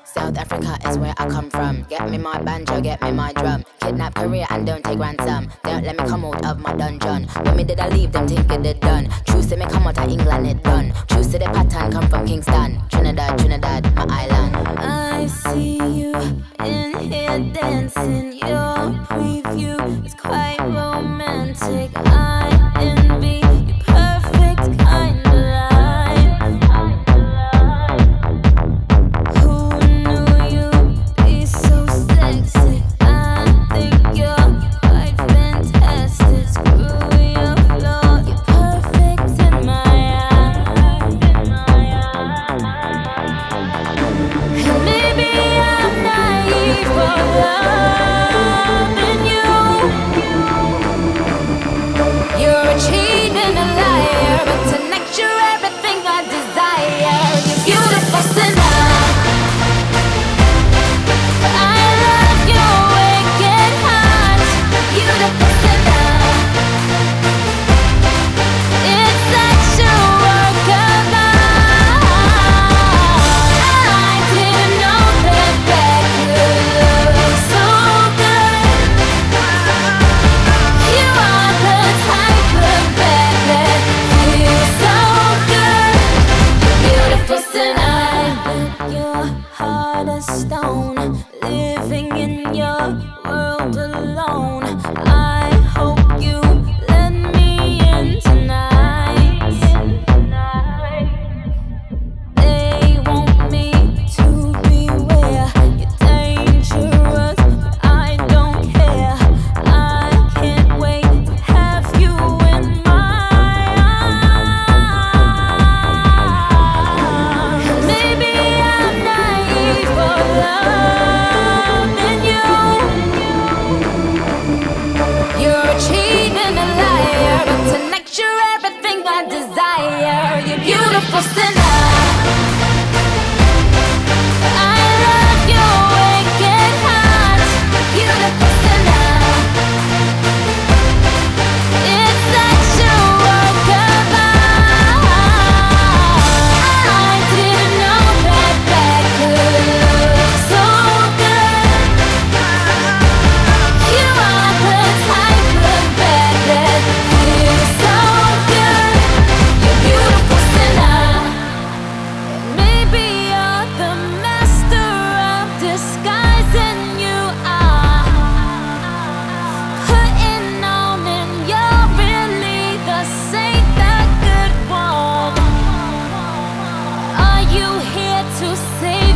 South Africa is where I come from. Get me my banjo, get me my drum. Kidnap Korea and don't take ransom. Don't let me come out of my dungeon. When me did I leave them thinking it done. True say me come out of England it done. True say the pattern come from Kingston. Trinidad, Trinidad, my island. I see you in here dancing. Your preview is quite romantic. I envy your perfect kind of life. Who knew you'd be so sexy? I think you're quite fantastic. Screw your flaw, you're perfect in my eyes. And maybe I'm naive for loving you. You're a cheat and a liar, but tonight you're everything I desire. You're beautiful sinner. I love your wicked heart. Beautiful sinner. It's such a work of art. I didn't know that that could look so good. You are the type of bed that feels so good. Beautiful sinner. I bet your heart of stone, living in your world alone. I hope you let me in tonight. They want me to beware. You're dangerous, but I don't care. I can't wait to have you in my arms. Maybe I'm naive for loving you. You're a cheat and a liar, but tonight you're everything I desire. You're beautiful sinner. I love your wicked heart. Beautiful sinner. It's such a work of art. I didn't know that that could look so good. You are the type of bed that feels so good. You're beautiful sinner. Maybe you're the master of disguising. You are putting on, and you're really the saint, the good one. Are you here to save